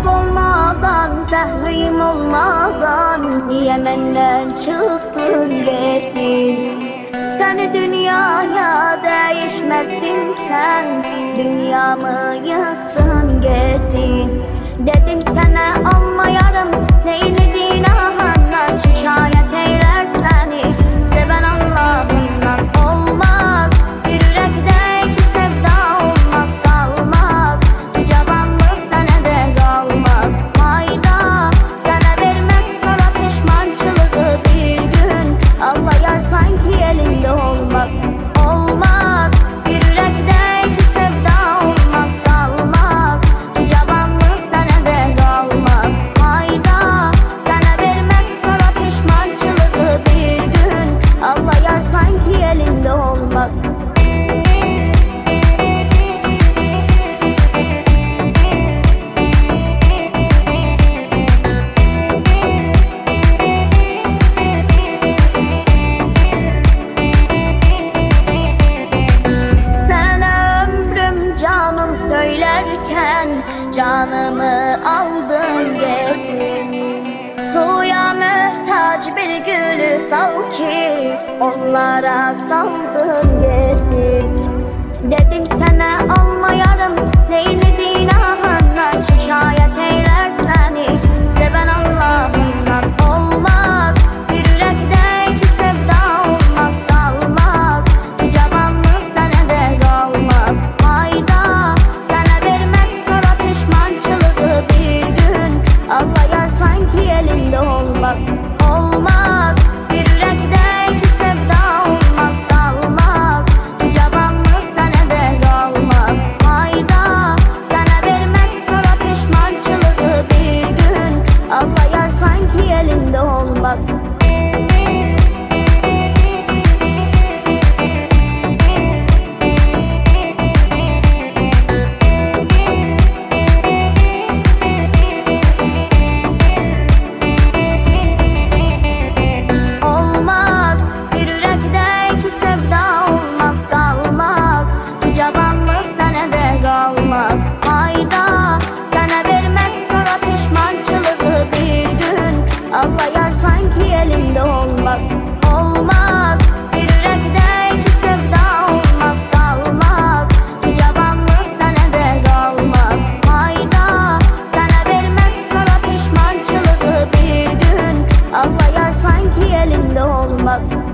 Sebep olmadan, zəhrim olmadan niye menden çıktın getdin? Seni dünyaya değişmezdim sen, dünyamı yıktın getdin. Dedim sana almayarım, neylediğin amandan şikayet eyler seni. Seven Allah'ından olmaz, bir yürekteki sevda olmaz kalmaz. Bu cavanlık sana de kalmaz, fayda sana vermez kara pişmançılığı bir gün. Allah yar sanki elinde olmaz, olmaz. Bir yürekteki sevda olmaz kalmaz. Bu cavanlık sana de kalmaz, fayda sana vermez kara pişmançılığı bir gün. Allah yar sanki elinde olmaz. Söylerken canımı aldın getirdin. Suya mühtaç bir gülü sal ki onlara saldın getirdin. Dedim sana almayarım, neylediğin amandan şikayet eyler seni. Seven Allah'ından olmaz, bir yürekteki sevda olmaz kalmaz. Bu cavanlık sana de kalmaz, fayda Allah yar sanki elinde olmaz, olmaz. Bir yürekteki sevda olmaz kalmaz. Bu cavanlık sana de kalmaz, fayda sana vermez kara pişmançılığı bir gün. Allah yar sanki elinde olmaz. Fayda sana vermez kara pişmançılığı bir gün. Allah yar sanki elinde olmaz, olmaz. Bir yürekteki sevda olmaz kalmaz. Bu cavanlık sana de kalmaz, fayda sana vermez kara pişmançılığı bir gün. Allah yar sanki elinde olmaz.